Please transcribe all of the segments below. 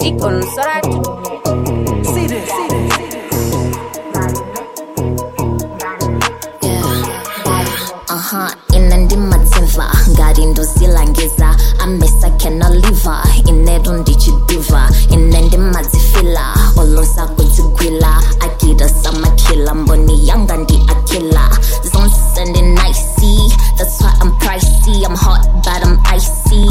music on Soratu. See this. Inandima tsimva ngari ndozilangeza amesa cannot live inedo ndichidiva inandima dzifila olosa kudzigwila akida samakila mboni yanga ndi akila zonse ndi nicey, that's why I'm pricey, I'm hot but I'm icy.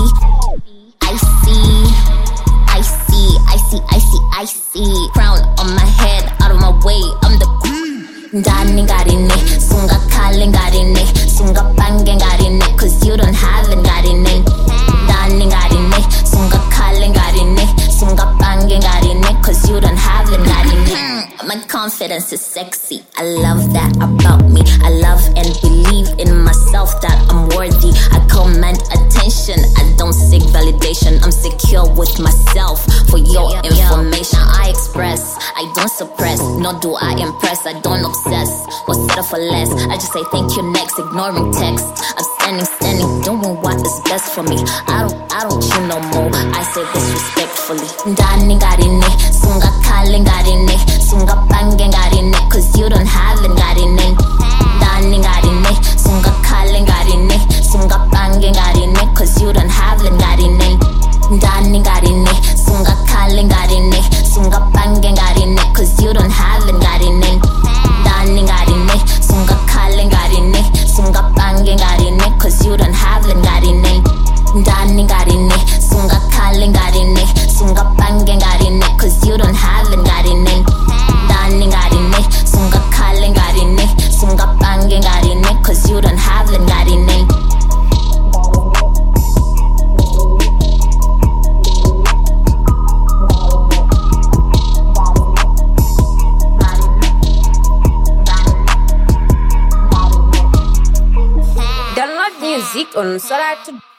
Icy crown on my head, out of my way, I'm the queen. Ndani ngarine, sunga kale ngarine, sunga pange ngarine, cause you don't have it ngarine. Ndani ngarine, sunga kale ngarine, sunga pange ngarine, cause you don't have it ngarine. My confidence is sexy, I love that about me. I love and believe in myself that I'm worthy. I command attention, I don't seek validation. I'm secure with myself, for your information. I express, I don't suppress, nor do I impress. I don't obsess or settle for less. I just say thank you next, ignoring text. I'm standing, doing what is best for me. I don't you no more, I say this respectfully. Ndani ngarine, sunga kale ngarine, sunga pange ngarine, cause you don't have it ngarine. Ndani ngarine, sunga kale ngarine, sunga pange ngarine, cause you don't have it ngarine. Ndani ngarine, sunga kale ngarine, sunga pange ngarine, cause you don't have it ngarine. Ndani ngarine, sunga kale ngarine, sunga pange ngarine, cause you don't have it ngarine. Ndani ngarine, sunga kale ngarine, sunga pange ngarine, cause you don't have it ngarine. Ndani ngarine, sunga kale ngarine, sunga pange ngarine, cause you don't have it ngarine. Download music on Soratu.